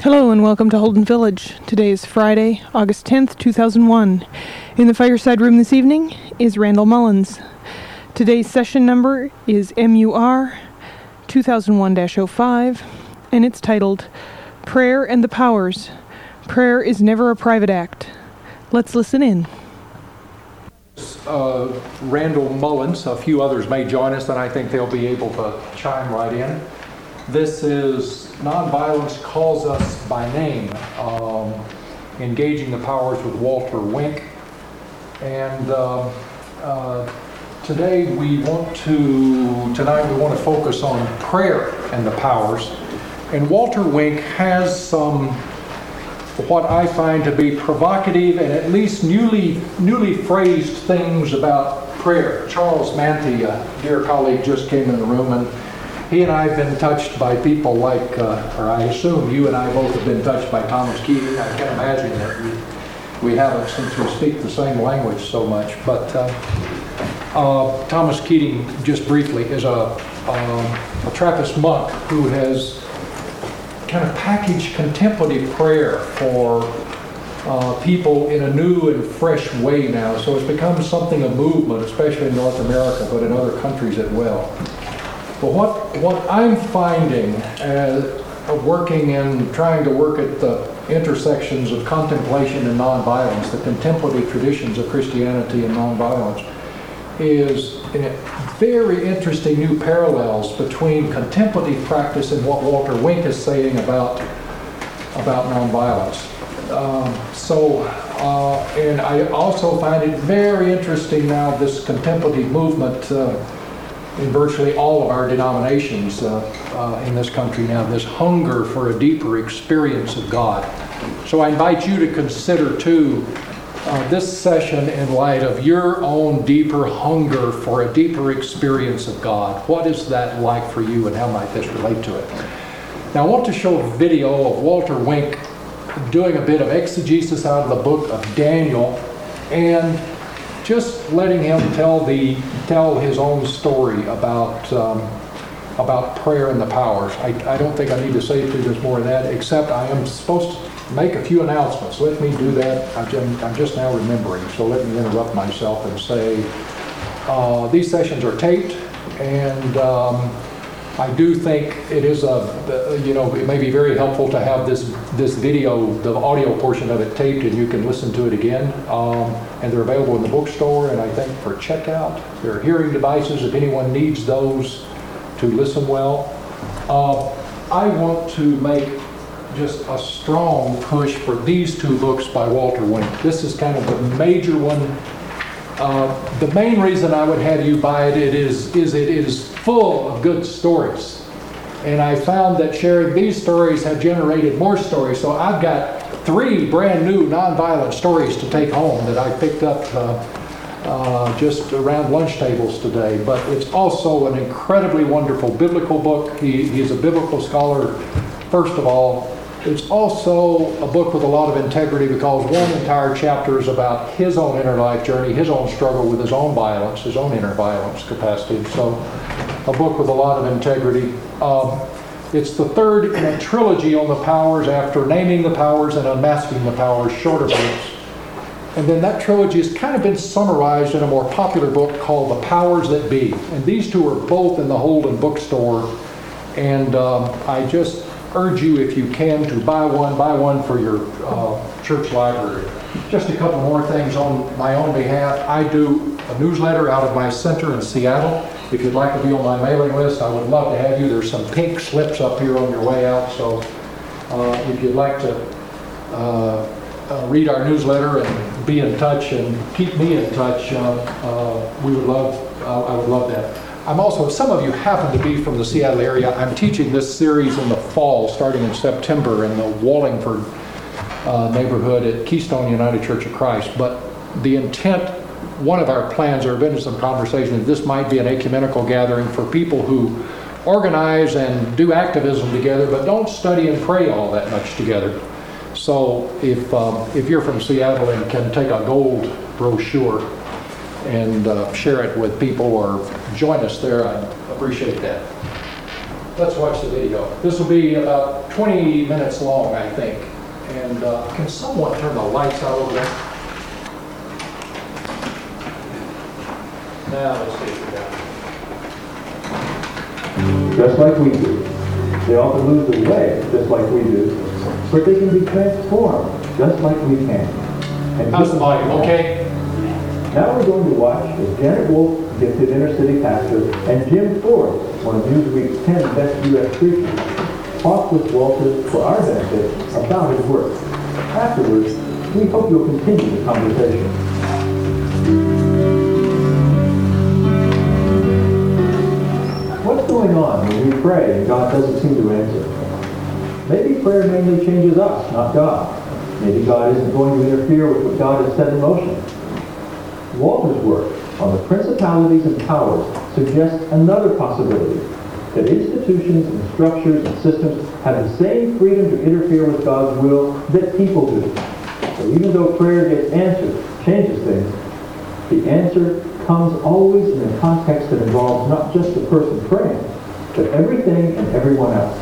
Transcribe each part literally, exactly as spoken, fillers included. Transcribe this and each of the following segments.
Hello and welcome to Holden Village. Today is Friday, August tenth, two thousand one. In the fireside room this evening is Randall Mullins. Today's session number is M U R two thousand one dash oh five, and it's titled Prayer and the Powers. Prayer is never a private act. Let's listen in. Uh, Randall Mullins, a few others may join us, and I think they'll be able to chime right in. This is Nonviolence Calls Us by Name, um, Engaging the Powers with Walter Wink. And uh, uh, today we want to, tonight we want to focus on prayer and the powers. And Walter Wink has some, what I find to be provocative and at least newly, newly phrased things about prayer. Charles Manty, a dear colleague, just came in the room, and he and I have been touched by people like, uh, or I assume you and I both have been touched by Thomas Keating. I can't imagine that we, we haven't, since we speak the same language so much. But uh, uh, Thomas Keating, just briefly, is a, um, a Trappist monk who has kind of packaged contemplative prayer for uh, people in a new and fresh way now. So it's become something of movement, especially in North America, but in other countries as well. But what, what I'm finding as uh, working and trying to work at the intersections of contemplation and nonviolence, the contemplative traditions of Christianity and nonviolence, is very interesting new parallels between contemplative practice and what Walter Wink is saying about, about nonviolence. Um, so, uh, and I also find it very interesting now, this contemplative movement uh, in virtually all of our denominations uh, uh, in this country now, this hunger for a deeper experience of God. So I invite you to consider too uh, this session in light of your own deeper hunger for a deeper experience of God. What is that like for you, and how might this relate to it? Now I want to show a video of Walter Wink doing a bit of exegesis out of the book of Daniel, and just letting him tell the tell his own story about um, about prayer and the powers. I, I don't think I need to say too much more of that, except I am supposed to make a few announcements. Let me do that. I'm just, I'm just now remembering, so let me interrupt myself and say uh, these sessions are taped, and um, I do think it is a, you know, it may be very helpful to have this this video, the audio portion of it taped, and you can listen to it again. Um, and they're available in the bookstore, and I think for checkout. There are hearing devices if anyone needs those to listen well. Uh, I want to make just a strong push for these two books by Walter Wink. This is kind of the major one. Uh, the main reason I would have you buy it, it is, is it is full of good stories. And I found that sharing these stories have generated more stories. So I've got three brand new nonviolent stories to take home that I picked up uh, uh, just around lunch tables today. But it's also an incredibly wonderful biblical book. He, he's a biblical scholar, first of all. It's also a book with a lot of integrity, because one entire chapter is about his own inner life journey, his own struggle with his own violence, his own inner violence capacity. So a book with a lot of integrity. Um, it's the third in a trilogy on the powers, after Naming the Powers and Unmasking the Powers, shorter books. And then that trilogy has kind of been summarized in a more popular book called The Powers That Be. And these two are both in the Holden bookstore. And um, I just urge you, if you can, to buy one, buy one for your uh, church library. Just a couple more things on my own behalf. I do a newsletter out of my center in Seattle. If you'd like to be on my mailing list, I would love to have you. There's some pink slips up here on your way out, so uh, if you'd like to uh, uh, read our newsletter and be in touch and keep me in touch, uh, uh, we would love, uh, I would love that. I'm also, some of you happen to be from the Seattle area. I'm teaching this series in the fall, starting in September, in the Wallingford uh, neighborhood at Keystone United Church of Christ. But the intent, one of our plans, there have been some conversation, that this might be an ecumenical gathering for people who organize and do activism together, but don't study and pray all that much together. So if um, if you're from Seattle and can take a gold brochure and uh, share it with people or join us there, I appreciate that. let's watch the video. This will be about twenty minutes long, I think. And uh, can someone turn the lights out over there? Now let's take it down. Just like we do. They often lose their way, just like we do. But they can be transformed, just like we can. And How's the volume? Okay? now we're going to watch as Janet Wolf, gifted inner city pastor, and Jim Ford, one of Newsweek's ten best U S preachers, talk with Walter for our benefit about his work. Afterwards, we hope you'll continue the conversation. What's going on when we pray and God doesn't seem to answer? Maybe prayer mainly changes us, not God. Maybe God isn't going to interfere with what God has set in motion. Walter's work on the principalities and powers suggests another possibility, that institutions and structures and systems have the same freedom to interfere with God's will that people do. So even though prayer gets answered, changes things, the answer comes always in a context that involves not just the person praying, but everything and everyone else.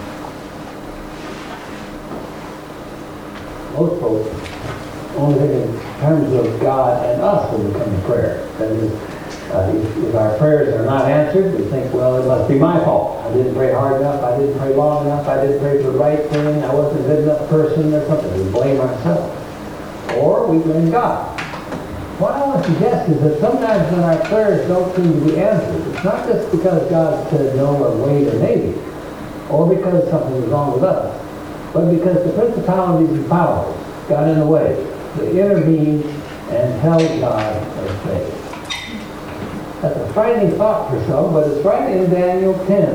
Most folks only think in terms of God and us when we come to prayer. That is, uh, if, if our prayers are not answered, we think, well, it must be my fault. I didn't pray hard enough, I didn't pray long enough, I didn't pray for the right thing, I wasn't a good enough person or something. We blame ourselves. Or we blame God. What I want to suggest is that sometimes when our prayers don't seem to be answered, it's not just because God said no or wait or maybe, or because something is wrong with us, but because the principalities and powers got in the way. They intervened and held God at bay. That's a frightening thought for some, but it's right in Daniel ten.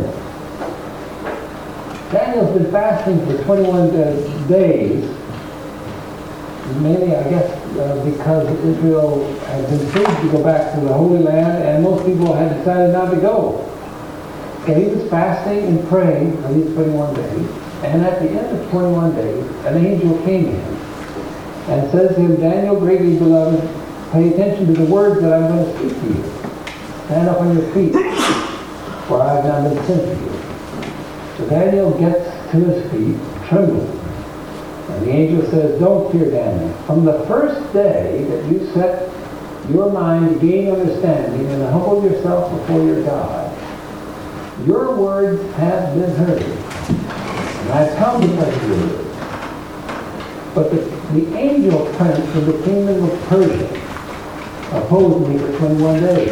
Daniel's been fasting for twenty-one days, mainly, I guess, uh, because Israel had been free to go back to the Holy Land, and most people had decided not to go. And he was fasting and praying for these twenty-one days, and at the end of twenty-one days, an angel came to him and says to him, Daniel, greatly beloved, pay attention to the words that I'm going to speak to you. Stand up on your feet, for I have not been sent to you. So Daniel gets to his feet, trembling. And the angel says, don't fear, Daniel. From the first day that you set your mind to gain understanding and humble yourself before your God, your words have been heard. And I've come because of your words. But the, the angel prince of the kingdom of Persia opposed me for twenty-one days.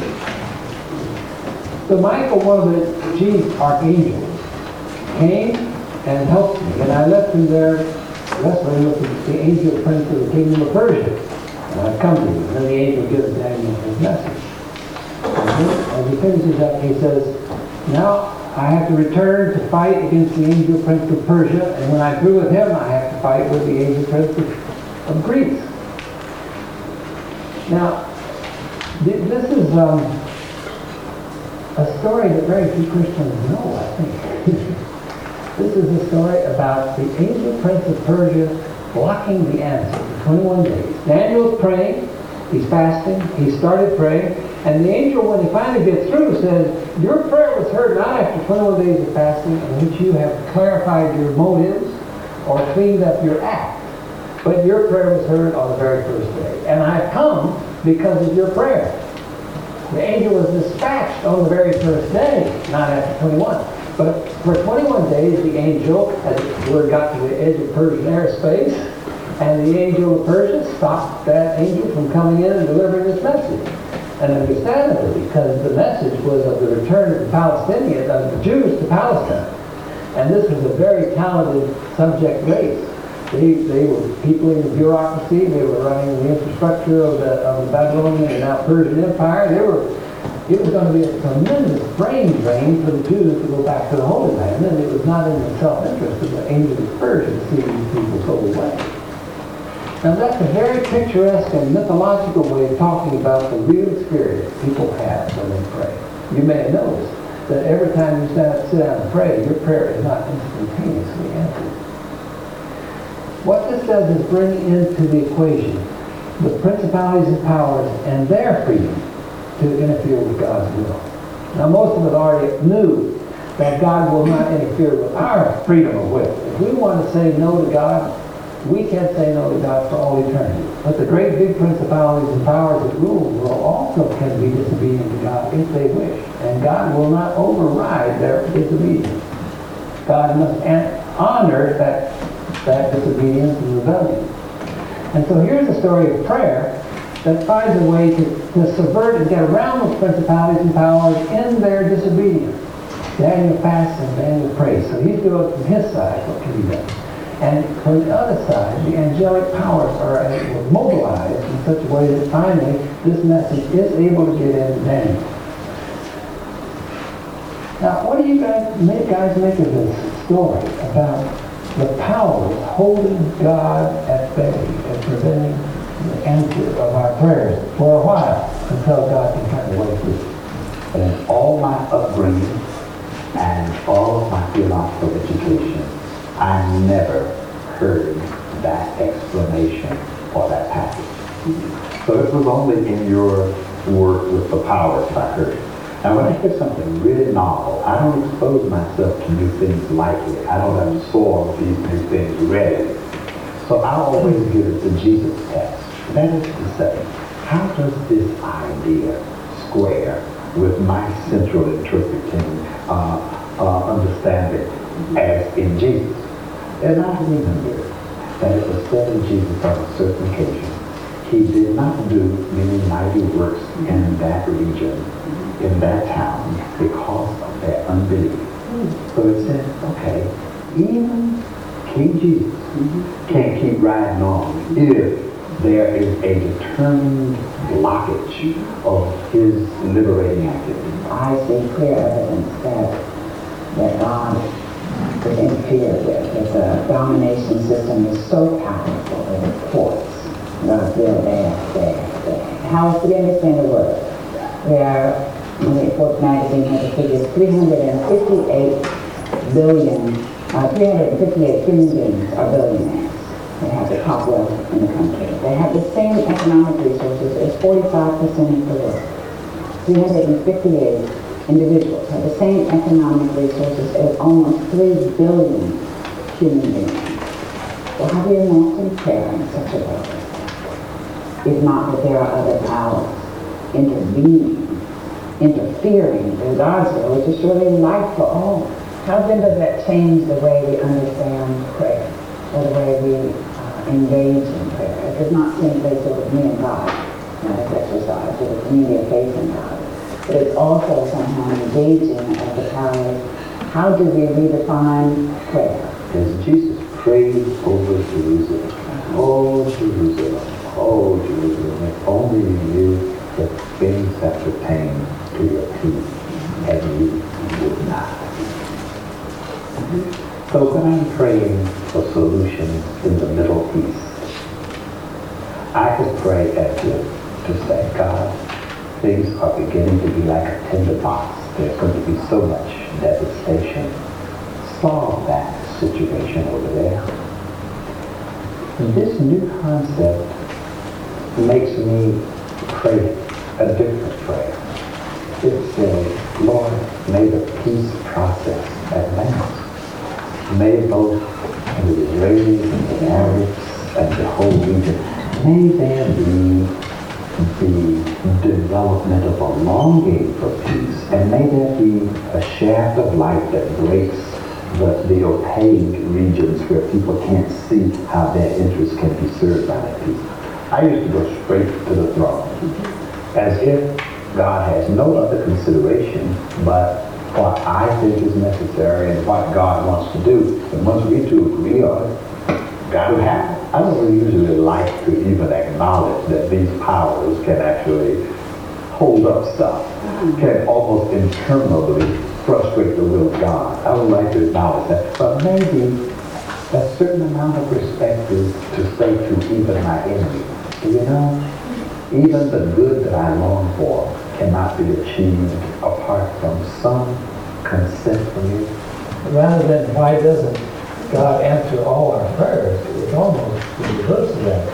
So Michael, one of the chief archangels, came and helped me, and I left him there wrestling with the, the angel prince of the kingdom of Persia. And I've come to you. And then the angel gives Daniel his message. And as he finishes up, he says, now I have to return to fight against the angel prince of Persia, and when I'm through with him, I have to fight with the angel prince of, of Greece. Now, th- this is um, a story that very few Christians know, I think. This is a story about the angel prince of Persia blocking the answer for twenty-one days. Daniel's praying, he's fasting, he started praying, and the angel, when he finally gets through, says, your prayer was heard not after twenty-one days of fasting in which you have clarified your motives or cleaned up your act, but your prayer was heard on the very first day. And I've come because of your prayer. The angel was dispatched on the very first day, not after twenty-one. But for twenty-one days, the angel, as the word got to the edge of Persian airspace, and the angel of Persia stopped that angel from coming in and delivering this message. And understandably, because the message was of the return of the Palestinians, of the Jews to Palestine. And this was a very talented subject race. They, they were peopling the bureaucracy, they were running the infrastructure of the, of the Babylonian and now Persian Empire. They were, it was going to be a tremendous brain drain for the Jews to go back to the Holy Land, and it was not in the self-interest of the angel of Persia to see these people go away. Now that's a very picturesque and mythological way of talking about the real experience people have when they pray. You may have noticed that every time you stand up, sit down and pray, your prayer is not instantaneously answered. What this does is bring into the equation the principalities and powers and their freedom to interfere with God's will. Now most of us already knew that God will not interfere with our freedom of will. If we want to say no to God, we can't say no to God for all eternity. But the great big principalities and powers that rule the world also can be disobedient to God if they wish. And God will not override their disobedience. God must honor that, that disobedience and rebellion. And so here's a story of prayer that finds a way to, to subvert and get around those principalities and powers in their disobedience. Daniel fasts and Daniel prays. So he's doing from his side what can be done. And from the other side, the angelic powers are able to mobilize in such a way that finally this message is able to get into Daniel. Now, what do you guys make, guys make of this story about the powers holding God at bay and preventing the answer of our prayers for a while until God can turn away from it? And in all my upbringing and all of my theological education, I never heard that explanation or that passage. So it was only in your work with the powers I heard. Now when I hear something really novel, I don't expose myself to new things lightly. I don't absorb these new things readily. So I always give it the Jesus test. That is to say, how does this idea square with my central interpreting uh, uh, understanding as in Jesus? And I remember that it was said in Jesus on a certain occasion, he did not do many mighty works in that region, in that town, because of their unbelief. So it said, okay, even King Jesus can't keep riding on if there is a determined blockage of his liberating activity. I see clear evidence that, that God is interfered with. That the domination system is so powerful that it courts God's will day after day after day. How else do we understand the word? There are, the Forbes magazine has the figures, three hundred fifty-eight billion, uh, three hundred fifty-eight human beings are billionaires. They have the top wealth in the country. They have the same economic resources as forty-five percent of the world. three hundred fifty-eight individuals have the same economic resources as almost three billion human beings. Well, how do you imagine prayer in such a way? If not that there are other powers intervening, interfering in God's will, which is surely life for all. How then does that change the way we understand prayer, or the way we uh, engage in prayer? It does not simply sort of me and God, not as exercise, or the community of faith in God. But it's also somehow engaging of the powers. How do we redefine prayer? As Jesus prayed over Jerusalem, oh Jerusalem, oh Jerusalem, if only you knew the things that pertain to your peace, and you would not. So when I'm praying for solutions in the Middle East, I could pray as if to say, God, things are beginning to be like a tinderbox. There's going to be so much devastation. Solve that situation over there. This new concept makes me pray a different prayer. It says, Lord, may the peace process advance. May both the Israelis and the Arabs and the whole region, may there be the development of a longing for peace, and may there be a shaft of light that breaks the, the opaque regions where people can't see how their interests can be served by that peace. I used to go straight to the throne, as if God has no other consideration but what I think is necessary and what God wants to do. And once we two agree on it, God will happen. I don't usually like to even acknowledge that these powers can actually hold up stuff, can almost internally frustrate the will of God. I would like to acknowledge that. But maybe a certain amount of respect is to say to even my enemy, you know, even the good that I long for cannot be achieved apart from some consent from you. Rather than why doesn't God answer all our prayers, it's almost the reverse of that.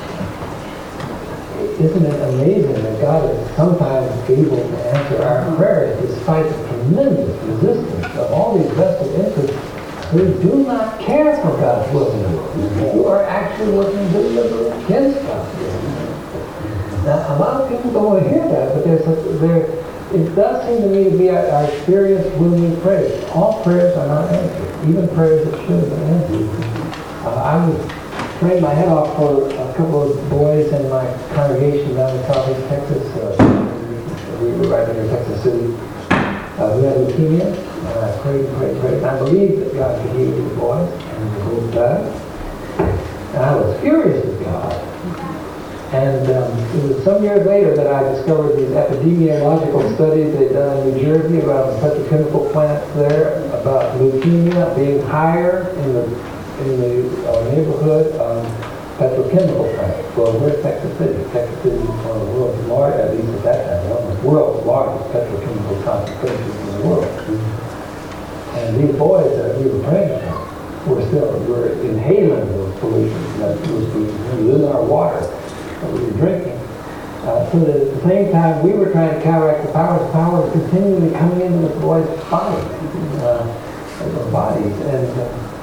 Isn't it amazing that God is sometimes able to answer our prayers despite the tremendous resistance of all these vested interests who do not care for God's will in the world, who are actually working deliberately against God's will. Now, a lot of people don't want to hear that, but there's a, there, it does seem to me to be our, our experience when we pray. All prayers are not answered, even prayers that should have been answered. Uh, I was praying my head off for a couple of boys in my congregation down in Southeast Texas. Uh, we were right near Texas City. Uh, who had leukemia, and I prayed, prayed, prayed, and I believed that God could heal the boys, and the boys died. And I was furious with God. And um, it was some years later that I discovered these epidemiological studies they'd done in New Jersey about the petrochemical plants there, about leukemia being higher in the in the uh, neighborhood of petrochemical plants. Well, we're Texas City. Texas City is one of the world's largest, at least at that time, one of the world's largest petrochemical concentrations in the world. And these boys that we were praying for were still, were inhaling those pollutions that was in our water that we were drinking. Uh, so that at the same time we were trying to counteract the powers, the power was continually coming into the boys' bodies, uh, their bodies. And, uh,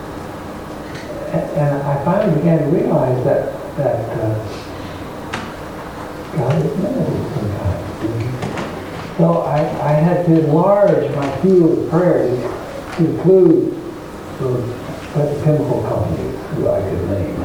And I finally began to realize that that uh, God is limited sometimes. So I, I had to enlarge my field of prayer to include those petrochemical companies who I could name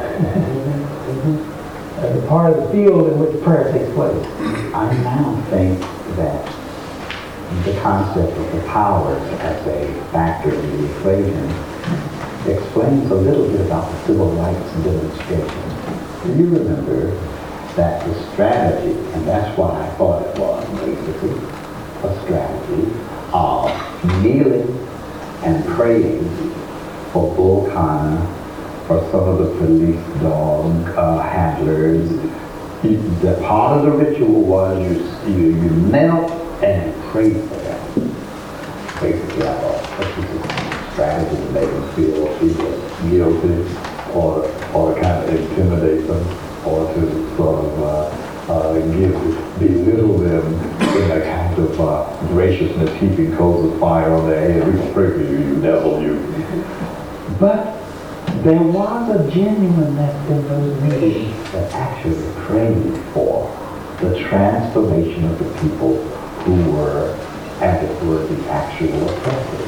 as a part of the field in which prayer takes place. I now think that the concept of the powers as a factor in the equation explains a little bit about the civil rights demonstration. Do you remember that the strategy, and that's why I thought it was basically a strategy of kneeling and praying for Bull Connor, for some of the police dog uh, handlers. You, the part of the ritual was you, you, you knelt and you prayed for them. Basically, I thought, this is strategy to make them feel either guilty or or to kind of intimidate them or to sort of uh, uh, give belittle them in a kind of uh, graciousness, heaping coals of fire on their head. We can pray for you, you devil, you. But there was a genuineness in those meetings that actually prayed for the transformation of the people who were, as it were, the actual oppressors.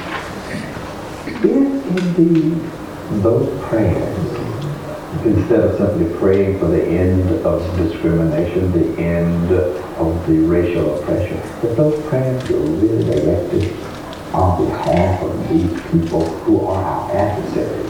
If indeed those prayers, instead of simply praying for the end of discrimination, the end of the racial oppression, that those prayers were really directed on behalf of these people who are our adversaries.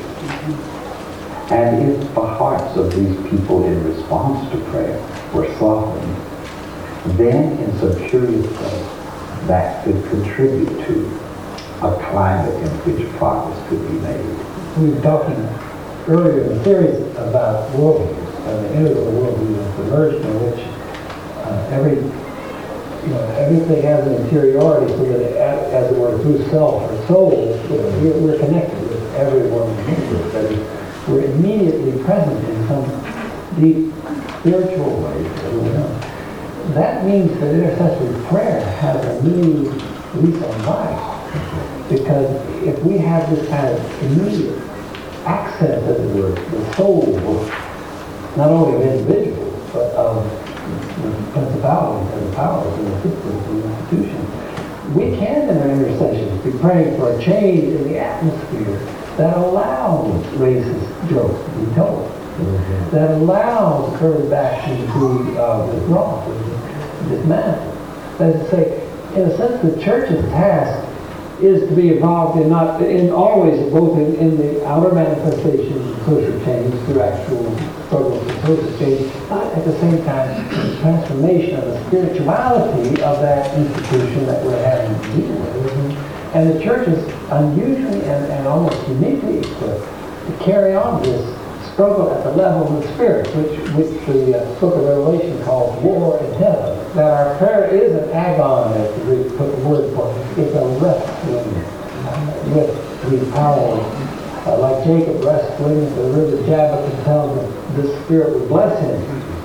And if the hearts of these people in response to prayer were softened, then in some curious way that could contribute to a climate in which progress could be made. We were talking earlier in the series about worldviews, and the integral worldview is the version in which uh, every, you know, everything has an interiority, so that it, as it were, through self or soul, you know, we're, we're connected with everyone in the universe. That is, we're immediately present in some deep spiritual way. You know. That means that intercessory prayer has a new lease on life. Because if we have this kind of immediate access, as it were, the soul, not only of individuals, but of the principalities and the powers and the systems and the institutions, we can, in our intercessions, be praying for a change in the atmosphere that allows racist jokes to be told, mm-hmm. that allows affirmative action to be uh, withdrawn, dismantled. That is to say, in a sense, the church's task is to be involved in not in always both in, in the outer manifestations of social change through actual struggles for social change, but at the same time the transformation of the spirituality of that institution that we're having to deal with. And the church is unusually and, and almost uniquely equipped to carry on this struggle at the level of the spirit, which which the uh, book of Revelation calls war in heaven. That our prayer is an agon, as the Greek put the word for it. It's a wrestling with these powers. Uh, like Jacob wrestling the river Jabbok and telling the, this spirit would bless him.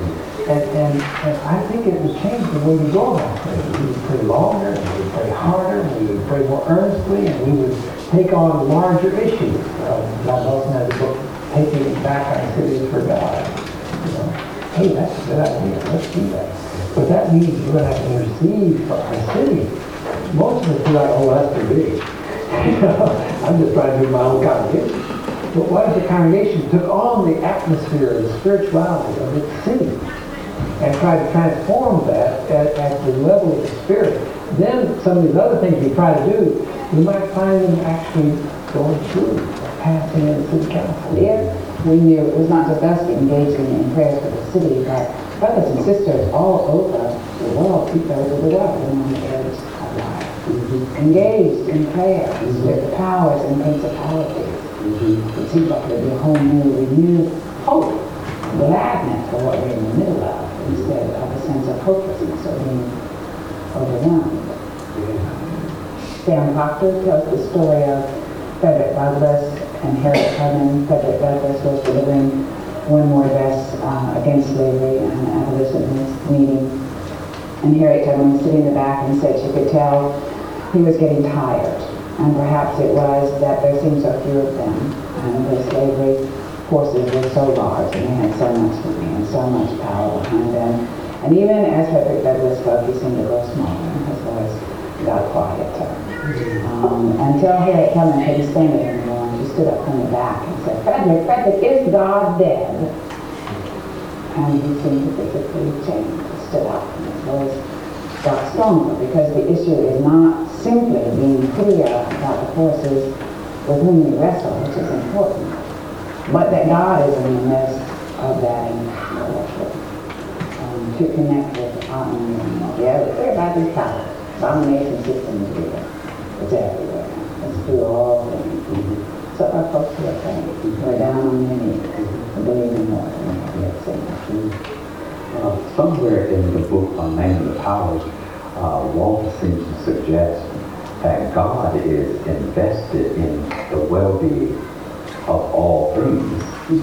And, and, and I think it would change the way we go about prayer. We would pray longer, and we would pray harder, and we would pray more earnestly, and we would take on larger issues. Uh, John Nelson has a book, Taking It Back on Cities for God. You know, hey, that's a good idea. Let's do that. But that means we're going to have to intercede for our city. Most of us feel like, oh, that's too big. You know, I'm just trying to do my own congregation. But what if the congregation took on the atmosphere, the spirituality of its city, and tried to transform that at, at the level of the spirit? Then some of these other things we try to do, we might find them actually going through, passing in the city council. If we knew it was not just us engaging in prayers for the city, but brothers and sisters all over the world, two-thirds of the world, are on the edge of life. Mm-hmm. Engaged in prayers mm-hmm. with the powers and principalities. Mm-hmm. It seems like there'd be a whole new, renewed hope, gladness for what we're in the middle of, instead of a sense of hopelessness or being overwhelmed. Yeah. Sam Proctor tells the story of Frederick Douglass and Harriet Tubman. Frederick Douglass was delivering one more address uh, against slavery and an abolitionist meeting. And Harriet Tubman was sitting in the back and said she could tell he was getting tired. And perhaps it was that there seemed so few of them. And the slavery forces were so large and they had so much money and so much power behind them. And even as Frederick Douglass spoke, he seemed to grow smaller and his voice got quieter. Um, until Harriet Tubman couldn't stand it anymore, and she stood up from the back and said, Frederick, Frederick, is God dead? And he seemed to physically change. He stood up and his voice got stronger, because the issue is not simply being clear about the forces with whom we wrestle, which is important, but that God is in the midst of that warfare. Um, to connect with our own humanity. Yeah, everybody's power. Domination system is real. It's everywhere. It's through all things. Mm-hmm. So our folks who are saying, we're down on their knees, believing more than we have yet seen. Mm-hmm. Uh, somewhere in the book on Naming the Powers, uh, Walter seems to suggest that God is invested in the well-being of all things,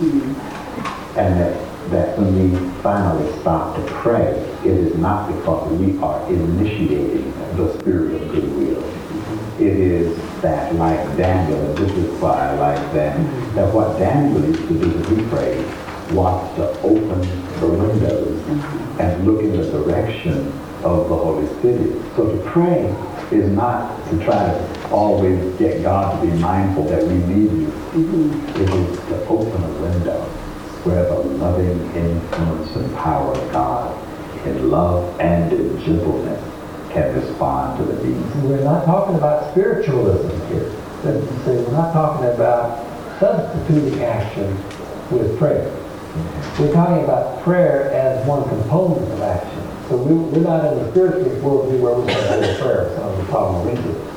mm-hmm. and that, that when we finally stop to pray, it is not because we are initiating the spirit of goodwill. Mm-hmm. It is that, like Daniel, and this is why I like that, mm-hmm. that what Daniel used to do as he prayed was to open the windows mm-hmm. and look in the direction of the Holy City. So to pray is not to try to always get God to be mindful that we need you. Mm-hmm. It is to open a window where the loving influence and power of God in love and in gentleness can respond to the needs. We're not talking about spiritualism here. So we're not talking about substituting action with prayer. Mm-hmm. We're talking about prayer as one component of action. So we, we're not in the spiritual worldview where we're saying oh, prayer is on the problem of it.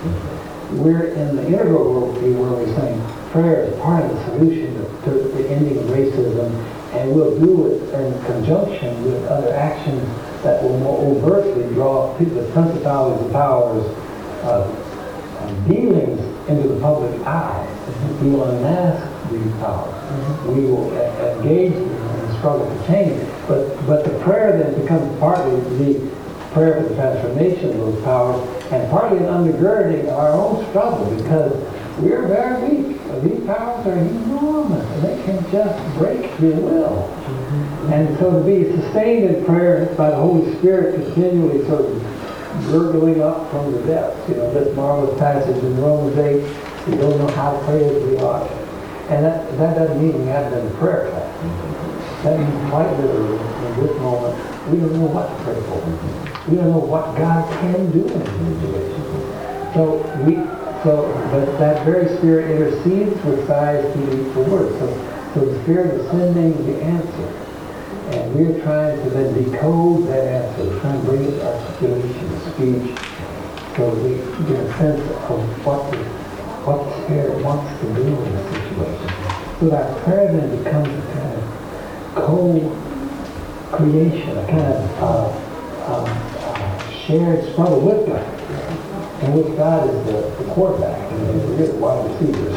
We're in the integral worldview where we're saying prayer is part of the solution to, to the ending of racism, and we'll do it in conjunction with other actions that will more overtly draw people, the principalities and powers of uh, dealings into the public eye. We will unmask these powers. Mm-hmm. We will uh, engage in the struggle for change. But, but the prayer then becomes partly the prayer for the transformation of those powers, and partly an undergirding our own struggle, because we're very weak. These powers are enormous, and they can just break your will. Mm-hmm. And so to be sustained in prayer by the Holy Spirit continually sort of gurgling up from the depths, you know, this marvelous passage in Romans eight, we don't know how to pray as we ought. And that, that doesn't mean we haven't done a prayer class. Mm-hmm. That means quite literally, in this moment, we don't know what to pray for. Mm-hmm. We don't know what God can do in this situation. So we, so, but that very Spirit intercedes with sighs to the word. So, so the Spirit is sending the answer, and we're trying to then decode that answer, trying to bring it to articulation, speech, so we get a sense of what the, what the Spirit wants to do in this situation. So that prayer then becomes a kind of co-creation, a kind of uh, um, uh, shared struggle with God, in which God is the, the quarterback, and we're the wide receivers.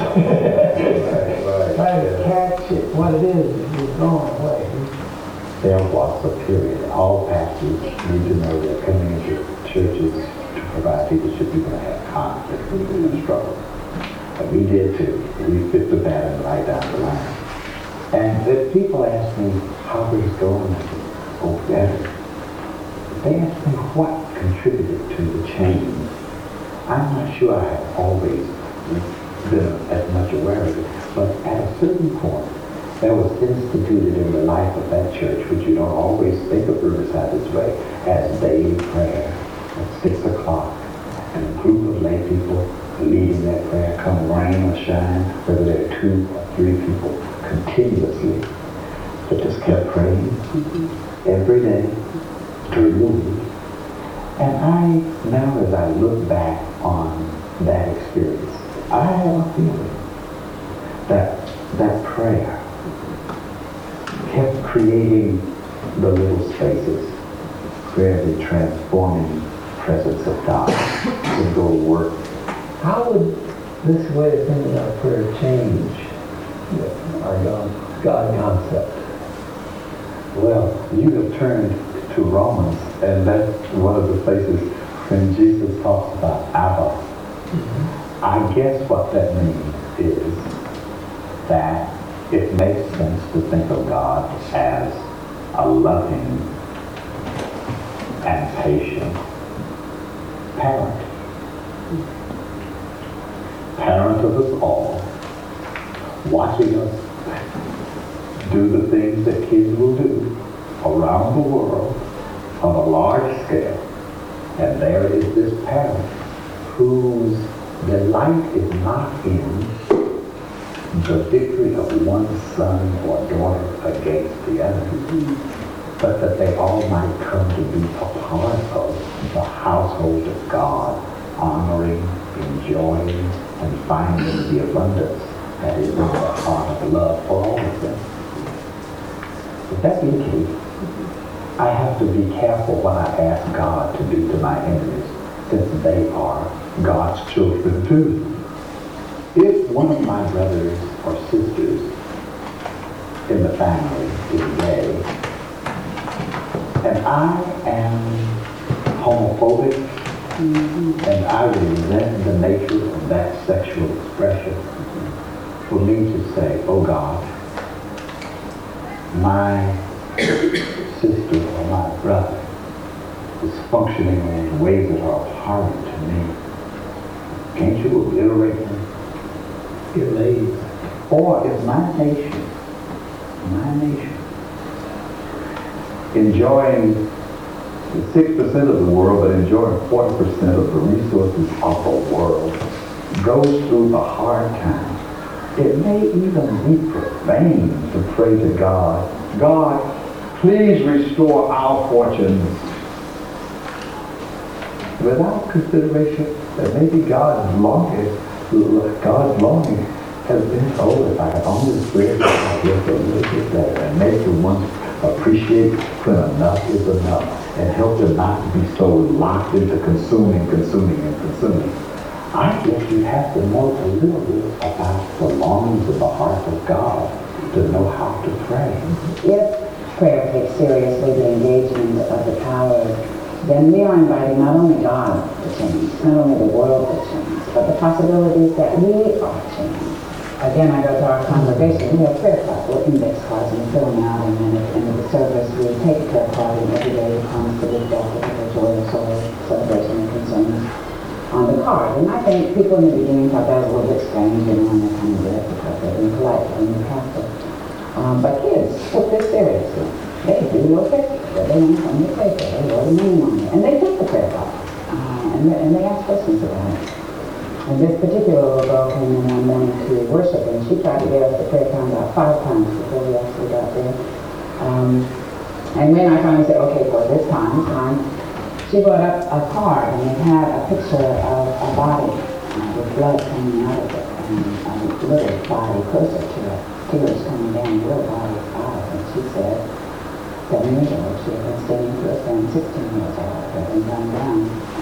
Trying to catch it, what it is, is going away. There was a period all pastors need to know that coming into churches to provide leadership, you're going to have conflict and struggle. And we did too. We fit the pattern right down the line. And if people ask me how it's going, oh, better. They ask me what contributed to the change. I'm not sure I have always been as much aware of it, but at a certain point, that was instituted in the life of that church, which you don't always think of Riverside this way, as daily prayer at six o'clock. And a group of lay people leading that prayer, come rain or shine, whether there are two or three people continuously, that just kept praying mm-hmm. every day during the week. And I, now as I look back on that experience, I have a feeling that that prayer kept creating the little spaces where the transforming presence of God would go to work. How would this way of thinking about prayer change our God, God concept? Well, you have turned to Romans, and that's one of the places when Jesus talks about Abba. Mm-hmm. I guess what that means is that it makes sense to think of God as a loving and patient parent. Parent of us all, watching us do the things that kids will do around the world on a large scale. And there is this parent whose delight is not in the victory of one son or daughter against the other, but that they all might come to be a part of the household of God, honoring, enjoying, and finding the abundance that is in the heart of love for all of them. If that be the case, I have to be careful what I ask God to do to my enemies, since they are God's children too. If one of my brothers or sisters in the family is gay, and I am homophobic, mm-hmm. and I resent the nature of that sexual expression, for me to say, oh God, my sister or my brother is functioning in ways that are abhorrent to me, can't you obliterate them? Get laid. Or if my nation, my nation, enjoying six percent of the world, but enjoying forty percent of the resources of the world, goes through a hard time, it may even be profane to pray to God, God, please restore our fortunes, without consideration that maybe God's longing, God's longing has been told, if I could only spread my gift a little bit better and make the ones appreciate when enough is enough and help them not to be so locked into consuming, consuming, and consuming. I guess you have to know a little bit about the longings of the heart of God to know how to pray. If prayer takes seriously the engagement of the powers, then we are inviting not only God to change, not only the world to change, but the possibilities that we are changing. Again, I go to our congregation, we have prayer cards, or index cards, and we fill them out, and then at the end of the service, we take a prayer card, and every day we promise to give back with a joyous or celebration and concerns on the card. And I think people in the beginning thought that was a little bit strange, you know, and they kind of did it because they're being polite and you have to. Um, but kids took this seriously. They do your picture, but they want on your paper, they wrote a name on it, and they took the prayer card, uh, and, they, and they asked questions about it. And this particular little girl came in one morning to worship, and she tried to get us to prayer time about five times before we actually got there. Um, and when I finally said, okay, for this time, time, she brought up a card, and it had a picture of a body uh, with blood coming out of it, and a little body closer to it, tears coming down the little body's eyes. And she said, seven years old, she had been staying to us, and sixteen years old, had been run down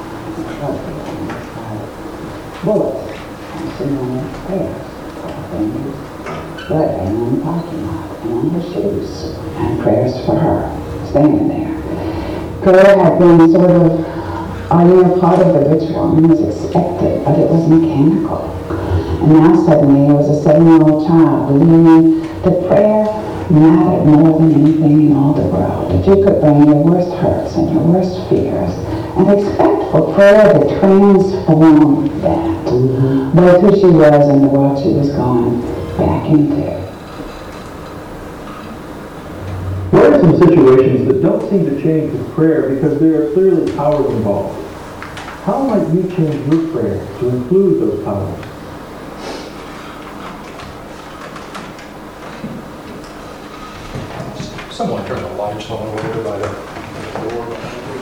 by bullets, and she wanted prayers for her fingers, blood on the parking lot, and on her shoes, and prayers for her. standing there. Prayer had been sort of, uh, you know, part of the ritual and was expected, but it was mechanical. And now suddenly there was a seven-year-old child believing that prayer mattered more than anything in all the world. That you could bring your worst hurts and your worst fears and expect for prayer to transform that. Mm-hmm. Both who she was and the world she was going back into. What are some situations that don't seem to change with prayer because there are clearly powers involved? How might you change your prayer to include those powers? Someone turn the lights on over there by the door.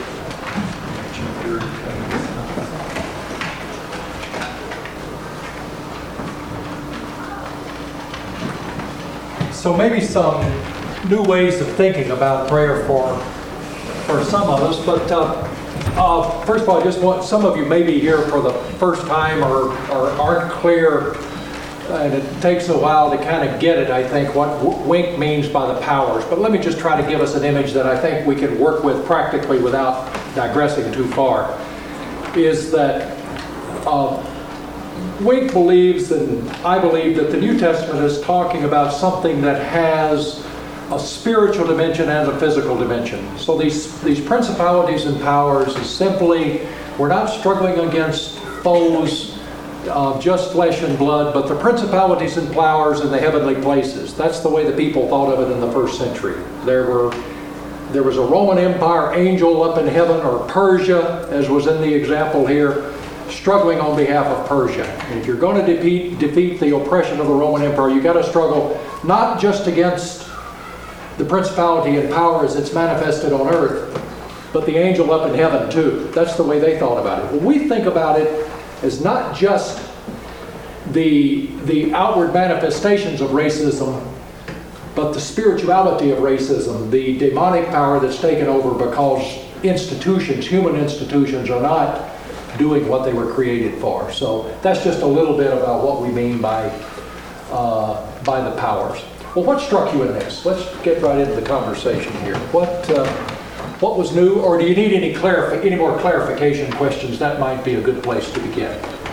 So maybe some new ways of thinking about prayer for for some of us, but uh, uh, first of all, I just want, some of you may be here for the first time or, or aren't clear, and it takes a while to kind of get it, I think, what w- wink means by the powers. But let me just try to give us an image that I think we can work with practically without digressing too far, is that uh, Wink believes, and I believe, that the New Testament is talking about something that has a spiritual dimension and a physical dimension. So these, these principalities and powers is simply, we're not struggling against foes of just flesh and blood, but the principalities and powers in the heavenly places. That's the way the people thought of it in the first century. There were there was a Roman Empire angel up in heaven, or Persia, as was in the example here, struggling on behalf of Persia. And if you're going to defeat, defeat the oppression of the Roman Empire, you've got to struggle not just against the principality and power as it's manifested on earth, but the angel up in heaven too. That's the way they thought about it. When we think about it as not just the, the outward manifestations of racism, but the spirituality of racism, the demonic power that's taken over because institutions, human institutions, are not doing what they were created for. So that's just a little bit about what we mean by uh, by the powers. Well, what struck you in this? Let's get right into the conversation here. What uh, what was new, or do you need any clarif- any more clarification questions? That might be a good place to begin.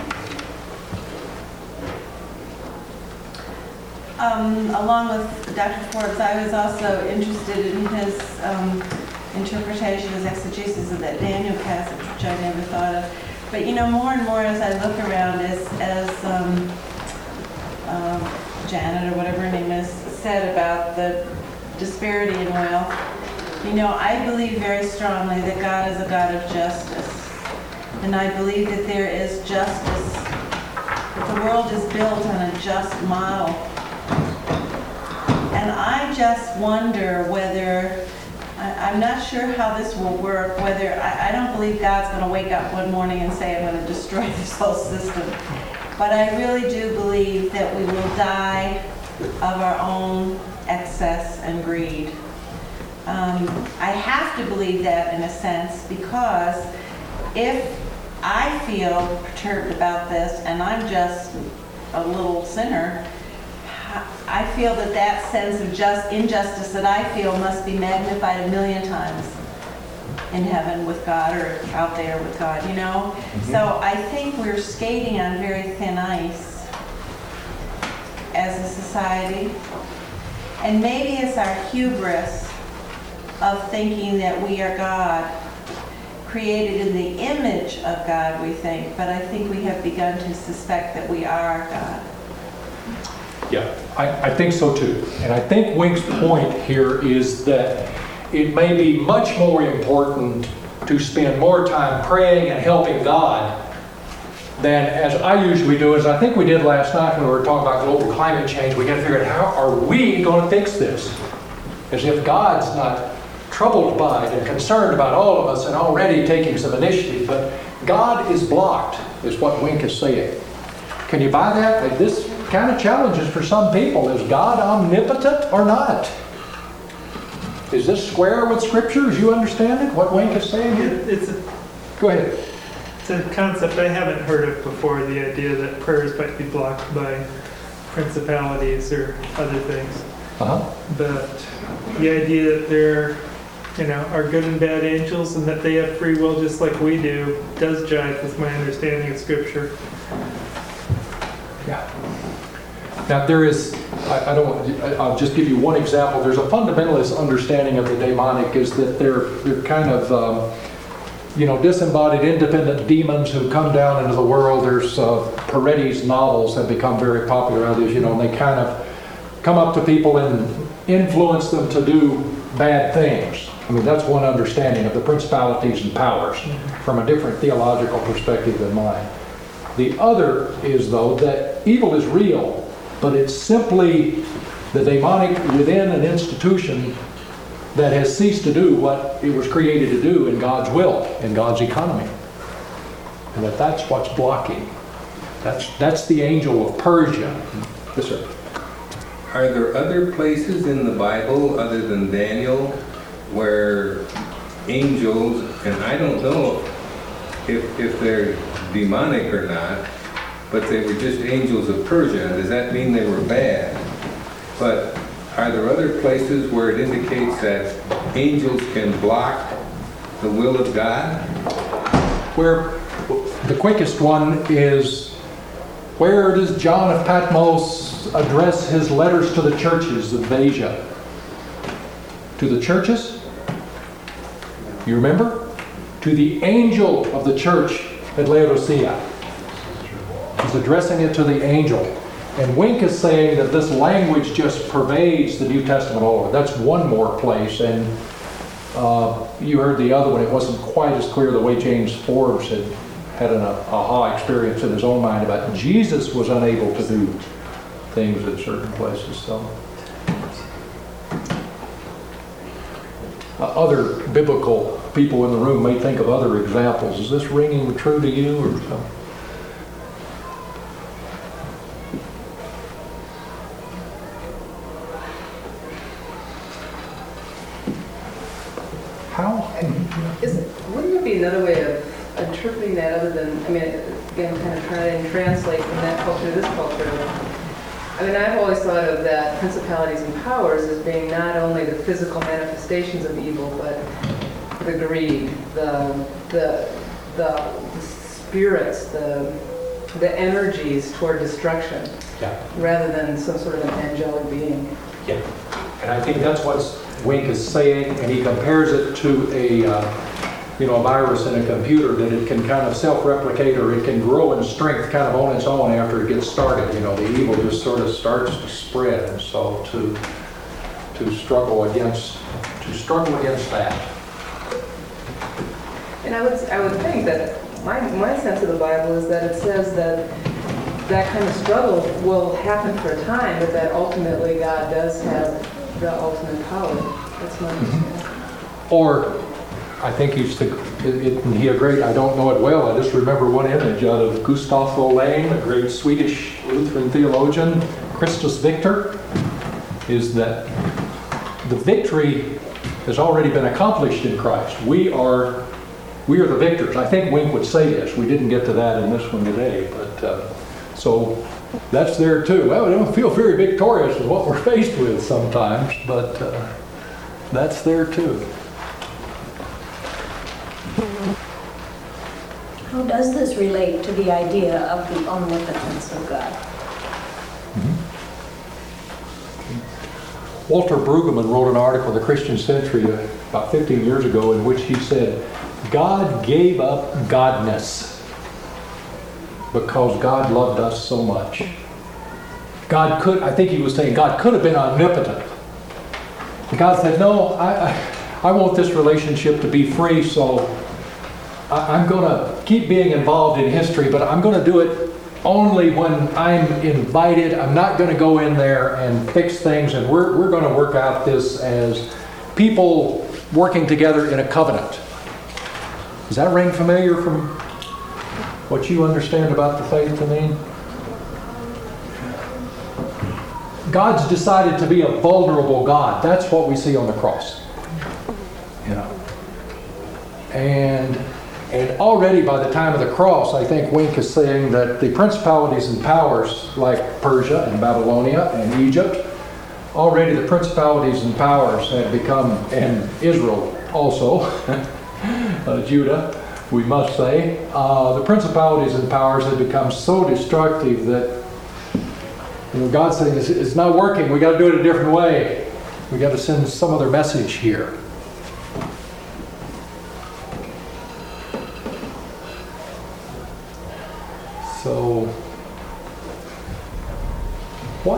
Um, along with Doctor Forbes, I was also interested in his um, interpretation, his exegesis of that Daniel passage, which I never thought of. But you know, more and more as I look around, as, as um, uh, Janet, or whatever her name is, said about the disparity in wealth, you know, I believe very strongly that God is a God of justice. And I believe that there is justice, that the world is built on a just model. And I just wonder whether, I, I'm not sure how this will work, whether, I, I don't believe God's going to wake up one morning and say, I'm going to destroy this whole system. But I really do believe that we will die of our own excess and greed. Um, I have to believe that in a sense, because if I feel perturbed about this and I'm just a little sinner, I feel that that sense of just injustice that I feel must be magnified a million times in heaven with God, or out there with God, you know? Mm-hmm. So I think we're skating on very thin ice as a society. And maybe it's our hubris of thinking that we are God, created in the image of God, we think, but I think we have begun to suspect that we are God. Yeah, I, I think so too. And I think Wink's point here is that it may be much more important to spend more time praying and helping God than, as I usually do, as I think we did last night when we were talking about global climate change. We got to figure out, how are we going to fix this? As if God's not troubled by it and concerned about all of us and already taking some initiative. But God is blocked, is what Wink is saying. Can you buy that? Like, this kind of challenges for some people. Is God omnipotent or not? Is this square with Scripture as you understand it, what Wink is saying here? It's a, Go ahead. it's a concept I haven't heard of before, the idea that prayers might be blocked by principalities or other things. Uh-huh. But the idea that there you know, are good and bad angels and that they have free will just like we do does jive with my understanding of Scripture. Yeah. Now there is, I, I don't, I'll just give you one example. There's a fundamentalist understanding of the demonic is that they're, they're kind of, um, you know, disembodied, independent demons who come down into the world. There's uh, Peretti's novels have become very popular. Others, you know, and they kind of come up to people and influence them to do bad things. I mean, that's one understanding of the principalities and powers from a different theological perspective than mine. The other is, though, that evil is real, but it's simply the demonic within an institution that has ceased to do what it was created to do in God's will, in God's economy. And that that's what's blocking. That's, that's the angel of Persia. Yes, sir. Are there other places in the Bible other than Daniel where angels, and I don't know if, if they're demonic or not, but they were just angels of Persia? Does that mean they were bad? But are there other places where it indicates that angels can block the will of God? Where the quickest one is, where does John of Patmos address his letters to the churches of Asia? To the churches? You remember? To the angel of the church at Laodicea. He's addressing it to the angel. And Wink is saying that this language just pervades the New Testament all over. That's one more place. And uh, you heard the other one. It wasn't quite as clear the way James Forbes had had an aha experience in his own mind about Jesus was unable to do things at certain places. So, uh, other biblical people in the room may think of other examples. Is this ringing true to you or something? How? Is, wouldn't there be another way of interpreting that other than, I mean, again, kind of trying to translate from that culture to this culture? I mean, I've always thought of that principalities and powers as being not only the physical manifestations of evil, but the greed, the the the, the spirits, the the energies toward destruction, Yeah. rather than some sort of an angelic being. Yeah. And I think that's what Wink is saying, and he compares it to a, uh, you know, a virus in a computer, that it can kind of self-replicate or it can grow in strength kind of on its own after it gets started. You know, the evil just sort of starts to spread, and so to to struggle against to struggle against that. And I would I would think that my my sense of the Bible is that it says that that kind of struggle will happen for a time, but that ultimately God does have the ultimate power. That's my understanding. Or, I think he's the, it, it, he agreed, I don't know it well, I just remember one image out of Gustav Lane, a great Swedish Lutheran theologian, Christus Victor, is that the victory has already been accomplished in Christ. We are, we are the victors. I think Wink would say this. We didn't get to that in this one today, but uh, so that's there too. Well, we don't feel very victorious with what we're faced with sometimes, but uh, that's there too. How does this relate to the idea of the omnipotence of God? Mm-hmm. Walter Brueggemann wrote an article in the Christian Century uh, about fifteen years ago in which he said, God gave up godness because God loved us so much. God could, I think he was saying, God could have been omnipotent. And God said, no, I, I, I want this relationship to be free, so I, I'm going to keep being involved in history, but I'm going to do it only when I'm invited. I'm not going to go in there and fix things, and we're, we're going to work out this as people working together in a covenant. Does that ring familiar from what you understand about the faith to mean? God's decided to be a vulnerable God. That's what we see on the cross. You know. And and already by the time of the cross, I think Wink is saying that the principalities and powers like Persia and Babylonia and Egypt, already the principalities and powers had become, and Israel also, uh, Judah, we must say, uh, the principalities and powers have become so destructive that, you know, God's saying it's, it's not working. We got to do it a different way. We got to send some other message here. So, what,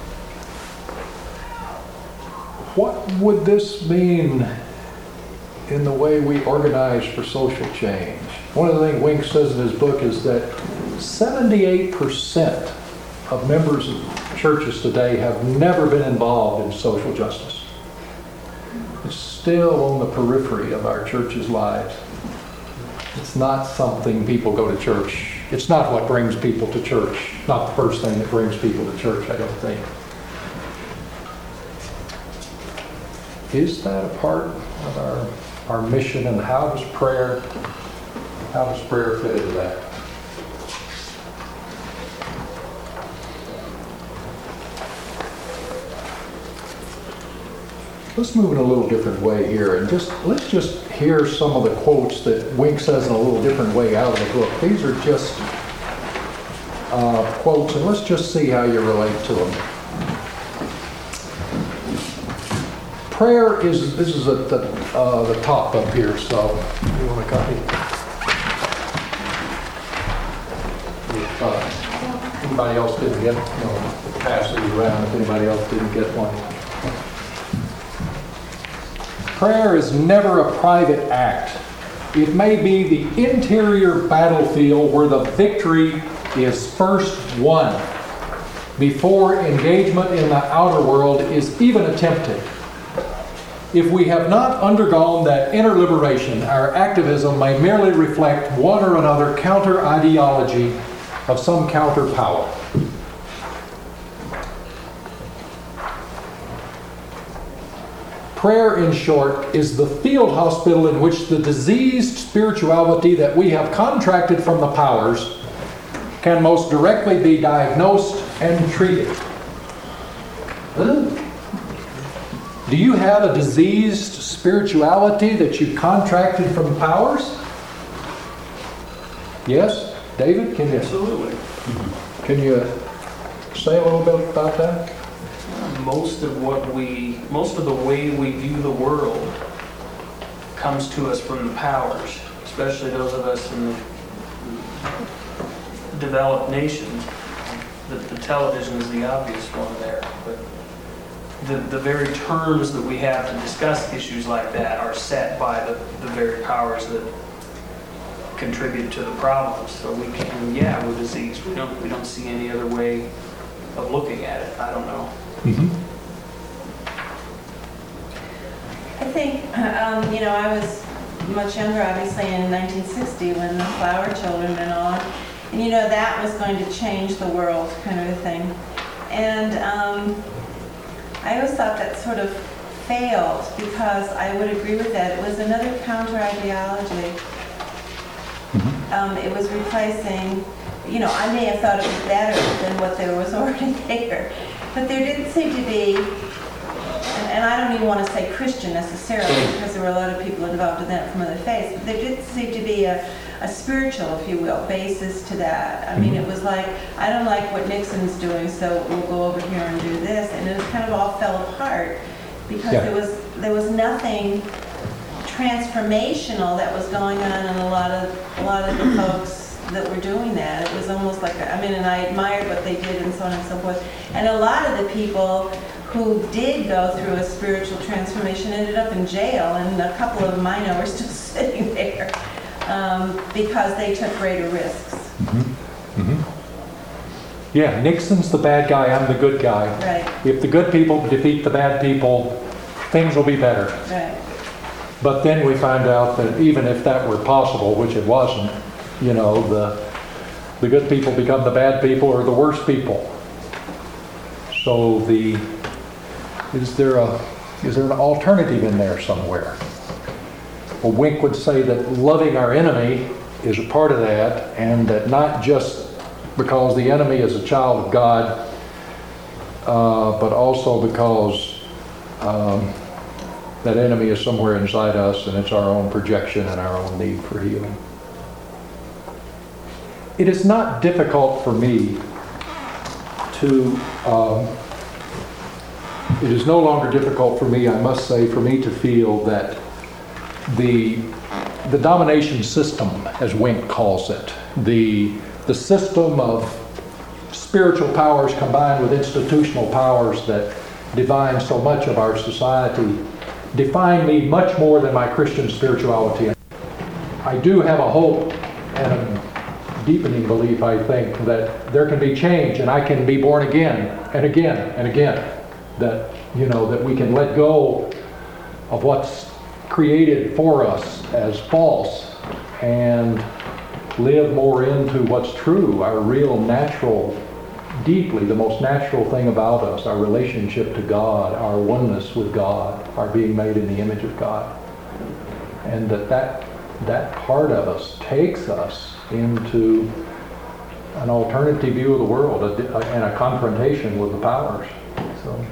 what would this mean in the way we organize for social change? One of the things Wink says in his book is that seventy-eight percent of members of churches today have never been involved in social justice. It's still on the periphery of our church's lives. It's not something people go to church. It's not what brings people to church. Not the first thing that brings people to church, I don't think. Is that a part of our, our mission, and how does prayer, how does prayer fit into that? Let's move in a little different way here, and just let's just hear some of the quotes that Wink says in a little different way out of the book. These are just uh, quotes, and let's just see how you relate to them. Prayer is, this is at the, uh, the top up here, so you want a copy? If uh, anybody else didn't get, you know, pass these around if anybody else didn't get one. Prayer is never a private act. It may be the interior battlefield where the victory is first won before engagement in the outer world is even attempted. If we have not undergone that inner liberation, our activism may merely reflect one or another counter-ideology of some counter-power. Prayer, in short, is the field hospital in which the diseased spirituality that we have contracted from the powers can most directly be diagnosed and treated. Do you have a diseased spirituality that you contracted from the powers? Yes? David, can you? Absolutely. Can you say a little bit about that? Most of what we, most of the way we view the world comes to us from the powers, especially those of us in the developed nations. The, the television is the obvious one there, but the, the very terms that we have to discuss issues like that are set by the, the very powers that contribute to the problems. So we can, yeah, we're diseased. We don't, we don't see any other way of looking at it. I don't know. Mm-hmm. I think, um, you know, I was much younger, obviously, in nineteen sixty when the Flower Children went on. And, you know, that was going to change the world, kind of a thing. And um, I always thought that sort of failed because I would agree with that. It was another counter-ideology. Mm-hmm. Um, it was replacing, you know, I may have thought it was better than what there was already there. But there didn't seem to be, and, and I don't even want to say Christian necessarily, because there were a lot of people involved in that from other faiths, but there did seem to be a, a spiritual, if you will, basis to that. I mean, it was like, I don't like what Nixon's doing, so we'll go over here and do this. And it kind of all fell apart because Yeah. there was there was nothing transformational that was going on in a lot of a lot of the folks that were doing that. It was almost like, I mean, and I admired what they did and so on and so forth. And a lot of the people who did go through a spiritual transformation ended up in jail, and a couple of them I know are still sitting there um, because they took greater risks. Mm-hmm. Mm-hmm. Yeah, Nixon's the bad guy, I'm the good guy. Right. If the good people defeat the bad people, things will be better. Right. But then we find out that even if that were possible, which it wasn't, you know, the the good people become the bad people or the worst people. So the is there a is there an alternative in there somewhere? Well, Wink would say that loving our enemy is a part of that, and that not just because the enemy is a child of God, uh, but also because um, that enemy is somewhere inside us, and it's our own projection and our own need for healing. It is not difficult for me to, um, it is no longer difficult for me, I must say, for me to feel that the, the domination system, as Wink calls it, the, the system of spiritual powers combined with institutional powers that define so much of our society, define me much more than my Christian spirituality. I do have a hope and a deepening belief, I think, that there can be change and I can be born again and again and again. That, you know, that we can let go of what's created for us as false and live more into what's true, our real natural, deeply the most natural thing about us, our relationship to God, our oneness with God, our being made in the image of God. And that that, that part of us takes us into an alternative view of the world a, a, and a confrontation with the powers. So,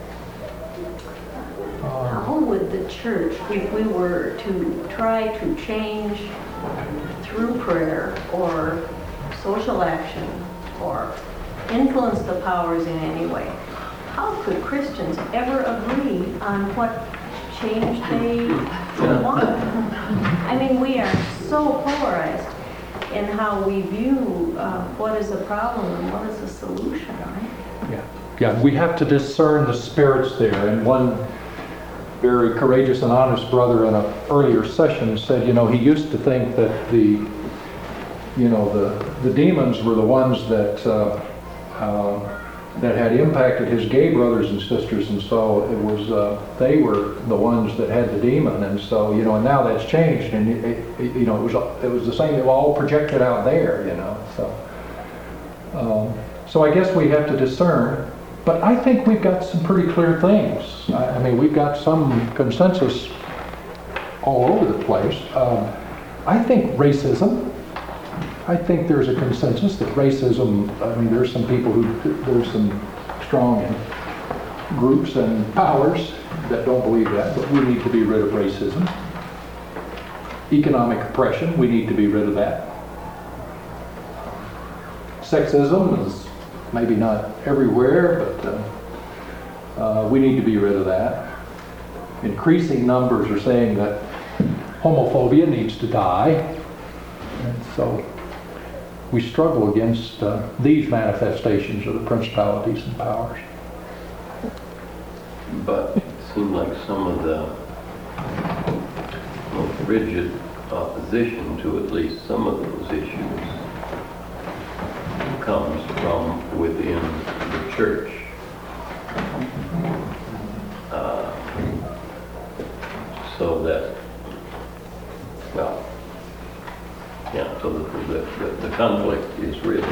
um, how would the church, if we were to try to change through prayer or social action or influence the powers in any way, how could Christians ever agree on what change they want? I mean, we are so polarized in how we view uh, what is a problem and what is a solution, right? Yeah, yeah. We have to discern the spirits there. And one very courageous and honest brother in an earlier session said, you know, he used to think that the, you know, the the demons were the ones that uh, uh, that had impacted his gay brothers and sisters, and so it was uh, they were the ones that had the demon, and so you know, and now that's changed, and it, it, you know, it was it was the same. They were all projected out there, you know. So, um, so I guess we have to discern, but I think we've got some pretty clear things. I, I mean, we've got some consensus all over the place. Um, I think racism. I think there's a consensus that racism, I mean, there's some people who, there's some strong groups and powers that don't believe that, but we need to be rid of racism. Economic oppression, we need to be rid of that. Sexism is maybe not everywhere, but uh, uh, we need to be rid of that. Increasing numbers are saying that homophobia needs to die, and so we struggle against uh, these manifestations of the principalities and powers. But it seemed like some of the most rigid opposition to at least some of those issues comes from within the church. Uh, so that, well, yeah, so the, the, the, the conflict is really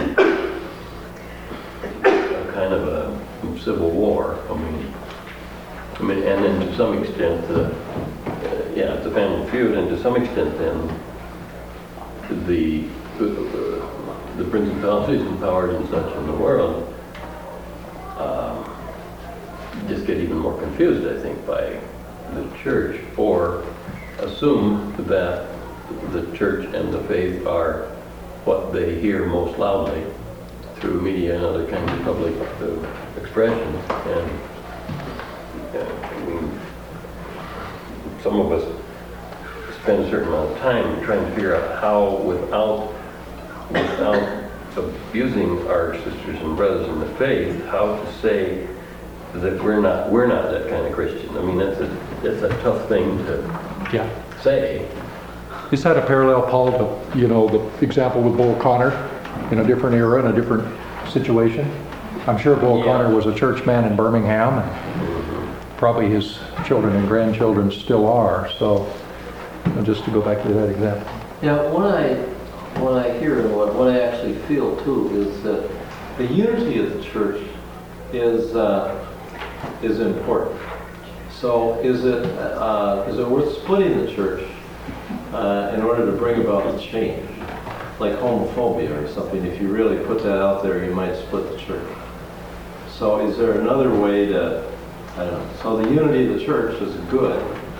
a kind of a civil war. I mean, I mean, and then to some extent, uh, uh, yeah, it's a family feud, and to some extent, then the uh, the principalities and powers and such in the world um, just get even more confused, I think, by the church, or assume that the church and the faith are what they hear most loudly through media and other kinds of public uh, expression. And uh, I mean, some of us spend a certain amount of time trying to figure out how, without without abusing our sisters and brothers in the faith, how to say that we're not we're not that kind of Christian. I mean, that's a that's a tough thing to yeah. say. Is that a parallel, Paul, to, you know, the example with Bull Connor in a different era, in a different situation? I'm sure Bull yeah. Connor was a church man in Birmingham, and mm-hmm. probably his children and grandchildren still are. So, just to go back to that example. Yeah, what I, what I hear and what, what I actually feel too is that the unity of the church is uh, is important. So, is it uh, is it worth splitting the church Uh, in order to bring about a change, like homophobia or something? If you really put that out there, you might split the church. So is there another way to, I don't know, so the unity of the church is good,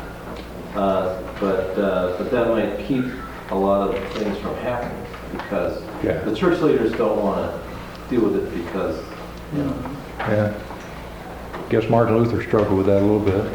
Uh, but, uh, but that might keep a lot of things from happening because Yeah. the church leaders don't want to deal with it because, you know. Yeah. Guess Martin Luther struggled with that a little bit.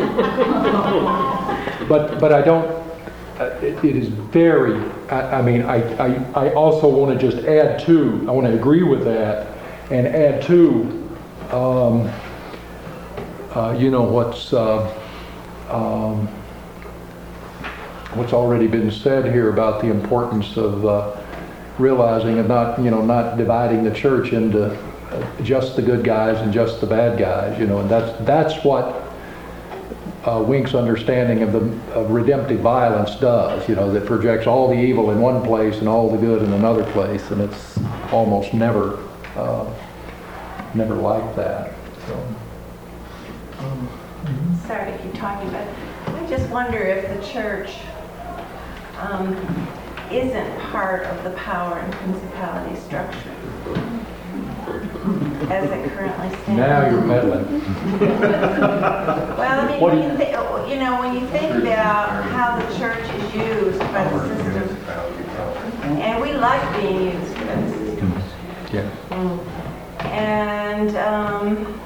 But, but I don't, uh, it, it is very, I, I mean, I, I, I also want to just add to, I want to agree with that and add to, um, uh, you know, what's, uh, um, what's already been said here about the importance of uh, realizing and not, you know, not dividing the church into uh, just the good guys and just the bad guys, you know, and that's that's what uh, Wink's understanding of the of redemptive violence does, you know, that projects all the evil in one place and all the good in another place, and it's almost never uh, never like that. So. Sorry to keep talking, but I just wonder if the church um, isn't part of the power and principality structure as it currently stands. Now you're meddling. Well, I mean, What do when you, th- you know, when you think about how the church is used by the system, and we like being used by the system. Yeah. And, um,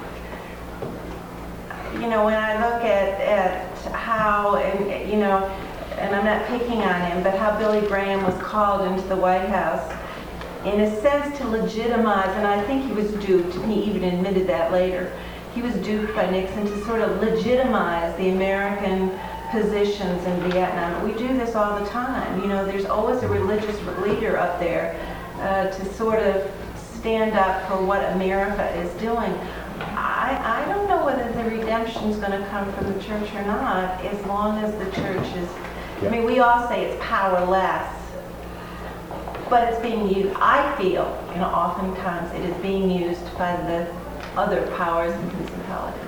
you know, when I look at, at how, and you know, and I'm not picking on him, but how Billy Graham was called into the White House, in a sense to legitimize, and I think he was duped, and he even admitted that later, he was duped by Nixon to sort of legitimize the American positions in Vietnam. We do this all the time. You know, there's always a religious leader up there uh, to sort of stand up for what America is doing. I, I don't know whether the redemption is going to come from the church or not, as long as the church is, I mean, we all say it's powerless, but it's being used, I feel, you know, oftentimes it is being used by the other powers and principalities.